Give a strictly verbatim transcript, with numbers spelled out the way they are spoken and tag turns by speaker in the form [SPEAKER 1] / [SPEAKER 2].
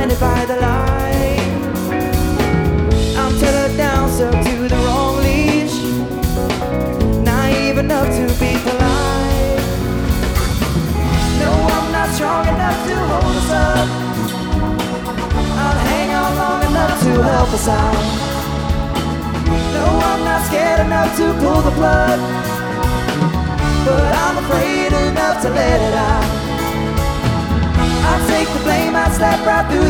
[SPEAKER 1] blinded by the light. I'm tethered down, stuck to the wrong leash, naive enough to be polite. No, I'm not strong enough to hold us up. I'll hang on long enough to help us out. No, I'm not scared enough to pull the plug, but I'm afraid enough to let it out. I'll take the blame, I'll slap right through